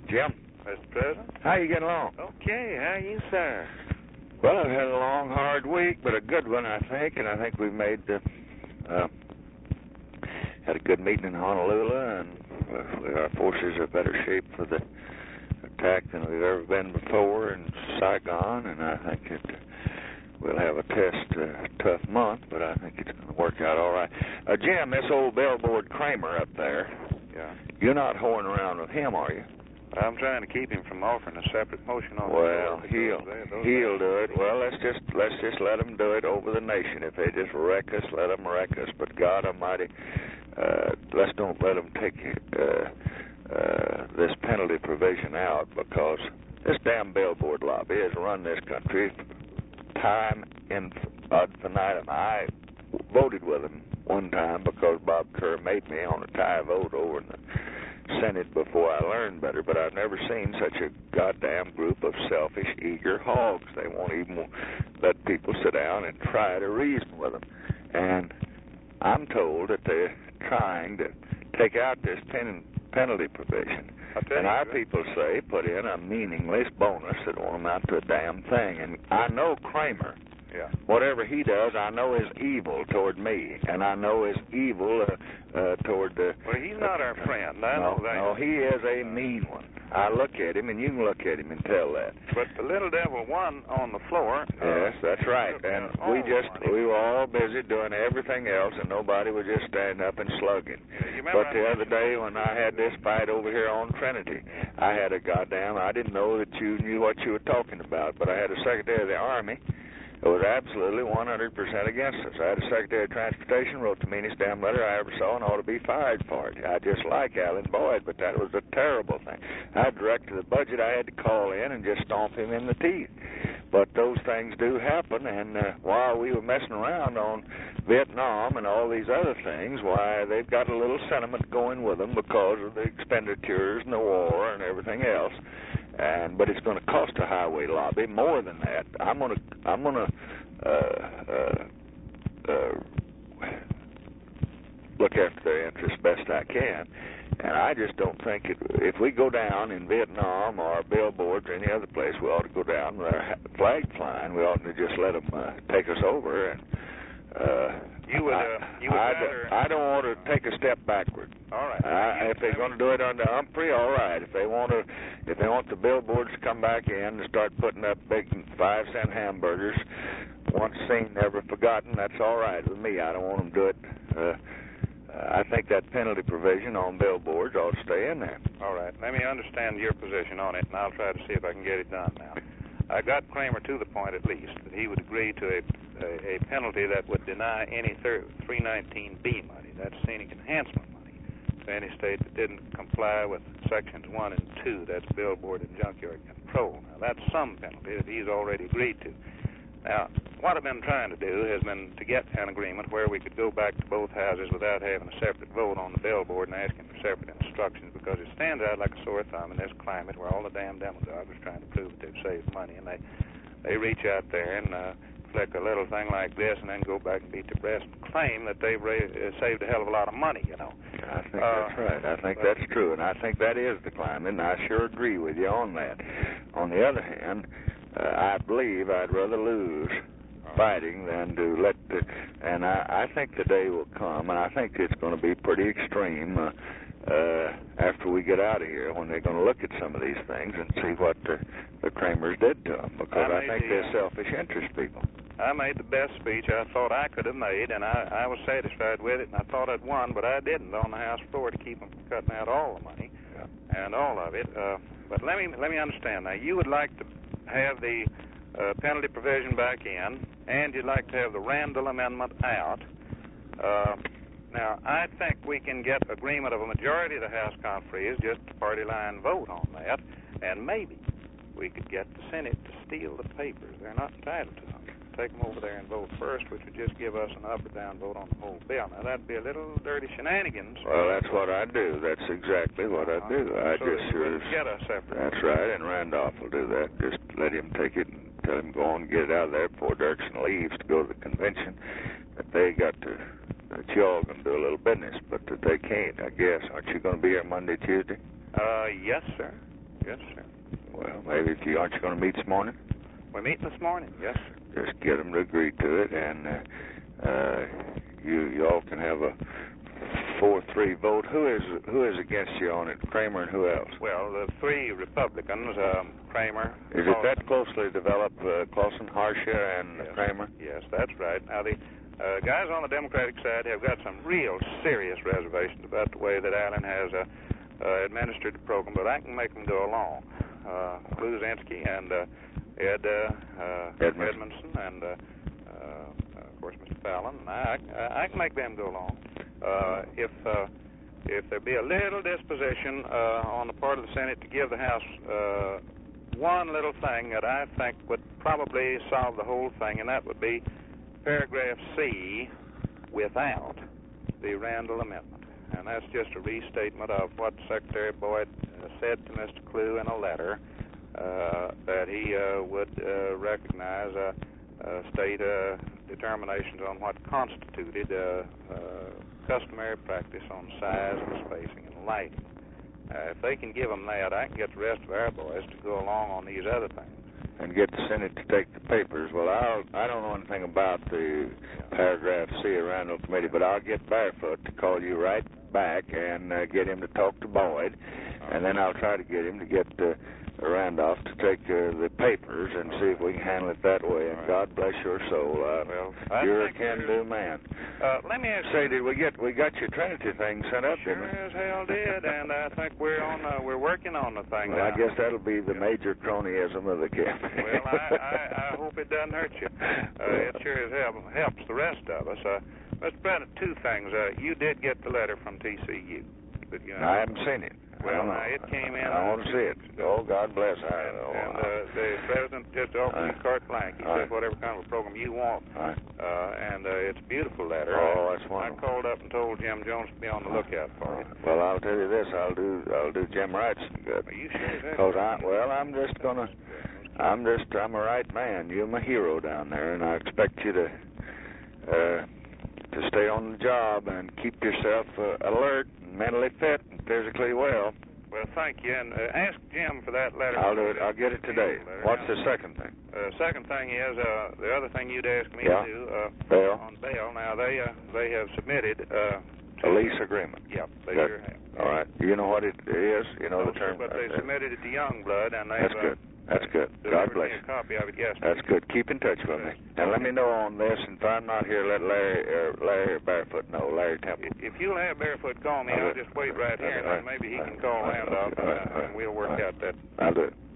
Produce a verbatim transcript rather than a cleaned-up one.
Jim. Mister President? How you getting along? Okay, how are you, sir? Well, I've had a long, hard week, but a good one, I think, and I think we've made the, uh, had a good meeting in Honolulu, and uh, our forces are in better shape for the attack than we've ever been before in Saigon, and I think it we'll have a test, uh, tough month, but I think it's going to work out all right. Uh, Jim, this old billboard Kramer up there, yeah. You're not hoeing around with him, are you? I'm trying to keep him from offering a separate motion on well, the he'll he'll do it. Well, let's just let's just let him do it over the nation. If they just wreck us, let them wreck us. But God Almighty, uh, let's don't let them take uh, uh, this penalty provision out, because this damn billboard lobby has run this country time in ad infinitum. I voted with him one time because Bob Kerr made me on a tie vote over in the Senate before I learned better, but I've never seen such a goddamn group of selfish, eager hogs. They won't even let people sit down and try to reason with them. And I'm told that they're trying to take out this pen penalty provision. And our people say put in a meaningless bonus that won't amount to a damn thing. And I know Kramer. Yeah. Whatever he does, I know is evil toward me, and I know is evil uh, uh, toward the... Well, he's not uh, our friend. I no, know that. No, he is a mean one. I look at him, and you can look at him and tell that. But the little devil won on the floor. Yes, uh, that's right. And we just, we were all busy doing everything else, and nobody was just standing up and slugging. Yeah, but the other day when I had this fight over here on Trinity, I had a goddamn... I didn't know that you knew what you were talking about, but I had a Secretary of the Army it was absolutely one hundred percent against us. I had a Secretary of Transportation wrote the meanest damn letter I ever saw and ought to be fired for it. I just like Alan Boyd, but that was a terrible thing. I had director of the budget. I had to call in and just stomp him in the teeth. But those things do happen, and uh, while we were messing around on Vietnam and all these other things, why, they've got a little sentiment going with them because of the expenditures and the war and everything else. And but it's going to cost a highway lobby more than that. I'm going to I'm going to uh, uh, uh, look after their interests best I can. And I just don't think it, if we go down in Vietnam or billboards or any other place, we ought to go down with our flag flying. We ought to just let them uh, take us over. And uh, you would, uh, you would I, rather... I don't want to take a step backward. All right. Uh, if they're going to do it under Humphrey, all right. If they want to, if they want the billboards to come back in and start putting up big five cent hamburgers, once seen, never forgotten, that's all right with me. I don't want them to do it. Uh, I think that penalty provision on billboards ought to stay in there. All right. Let me understand your position on it, and I'll try to see if I can get it done now. I got Kramer to the point, at least, that he would agree to a, a, a penalty that would deny any three nineteen B money, that's scenic enhancement money, to any state that didn't comply with sections one and two, that's billboard and junkyard control. Now, that's some penalty that he's already agreed to. Now, what I've been trying to do has been to get an agreement where we could go back to both houses without having a separate vote on the billboard and asking for separate instructions, because it stands out like a sore thumb in this climate where all the damn demagogues are trying to prove that they've saved money, and they they reach out there and uh, flick a little thing like this and then go back and beat their breast and claim that they've ra uh, saved a hell of a lot of money, you know. I think uh, that's right. I think that's true, and I think that is the climate, and I sure agree with you on that. On the other hand, uh, I believe I'd rather lose fighting than to let the, and I, I think the day will come, and I think it's going to be pretty extreme uh, uh, after we get out of here, when they're going to look at some of these things and see what the, the Kramers did to them, because I, I think the, they're selfish interest people. I made the best speech I thought I could have made, and I, I was satisfied with it, and I thought I'd won, but I didn't on the House floor to keep them from cutting out all the money, yeah. and all of it. Uh, but let me let me understand. Now, you would like to have the uh, penalty provision back in, and you'd like to have the Randall Amendment out. Uh, now, I think we can get agreement of a majority of the House conferees, just a party line vote on that, and maybe we could get the Senate to steal the papers. They're not entitled to them. Take them over there and vote first, which would just give us an up or down vote on the whole bill. Now, that'd be a little dirty shenanigans. Well, that's what I do. That's exactly what I do. I so just sure... get a separate... That's right, and Randolph will do that. Just let him take it and tell him go on and get it out of there before Dirksen leaves to go to the convention. But they got to... That y'all going to do a little business, but that they can't, I guess. Aren't you going to be here Monday, Tuesday? Uh, yes, sir. Yes, sir. Well, maybe if you aren't you going to meet this morning? We're meeting this morning. Yes, sir. Just get them to agree to it, and uh, uh, you you all can have a four three vote. Who is who is against you on it? Kramer and who else? Well, the three Republicans, um, Kramer. Is Clausen. it that closely developed, uh, Clausen, Harsha, and yes. Kramer? Yes, that's right. Now, the uh, guys on the Democratic side have got some real serious reservations about the way that Allen has uh, uh, administered the program, but I can make them go along. Uh, Kluzinski and uh, Ed uh, uh, Edmondson. Edmondson and, uh, uh, of course, Mister Fallon. And I, I, I can make them go along. Uh, if uh, if there be a little disposition uh, on the part of the Senate to give the House uh, one little thing that I think would probably solve the whole thing, and that would be paragraph C without the Randall Amendment. And that's just a restatement of what Secretary Boyd uh, said to Mister Clue in a letter, uh, that he uh, would uh, recognize uh, uh, state uh, determinations on what constituted uh, uh, customary practice on size and spacing and lighting. Uh, if they can give them that, I can get the rest of our boys to go along on these other things. And get the Senate to take the papers. Well, I'll, I don't know anything about the paragraph C of Randall Committee, but I'll get Barefoot to call you right back and uh, get him to talk to Boyd, and then I'll try to get him to get uh, Randolph to take uh, the papers and see if we can handle it that way. And God bless your soul. Uh, well, you're a can-do man. Uh, let me ask Say, you, did we get we got your Trinity thing sent up? Sure didn't we? as hell did, and I think we're on. Uh, we're working on the thing Well, now. I guess that'll be the major cronyism of the campaign. Well, I, I, I hope it doesn't hurt you. Uh, it sure as hell helps the rest of us. Uh, Mister Bennett, two things. Uh, you did get the letter from T C U. But, you know, I haven't seen it. Well, I now, it came in. I want to see it. Oh, God bless. I, and oh, and uh, the president just offered you carte blanche. He I, said whatever kind of a program you want. I, uh, and uh, it's a beautiful letter. Oh, I, that's wonderful. I called up and told Jim Jones to be on the lookout for you. Well, I'll tell you this. I'll do. I'll do Jim Wright some good. Are you sure? Cause I. Well, I'm just gonna. I'm just. I'm a right man. You're my hero down there, and I expect you to. Uh, to stay on the job and keep yourself uh, alert, and mentally fit, and physically well. Well, thank you, and uh, ask Jim for that letter. I'll do it. I'll get it today. What's the second thing? Uh, second thing is uh, the other thing you'd ask me yeah. to do uh, bail. on bail. Now they uh, they have submitted uh, a lease agreement. Yep, they good. sure have. All right. You know what it is. You know no, the term. But they submitted it to Youngblood, and they've. That's good. Uh, That's good. God bless you. A copy of it yesterday. That's good. Keep in touch with me. And let me know on this. And if I'm not here, let Larry uh, Larry Barefoot know. Larry Temple. If you'll have Barefoot call me, I'll, I'll just wait right here, and then maybe he can call Randolph, uh, and we'll work out that. I'll do it.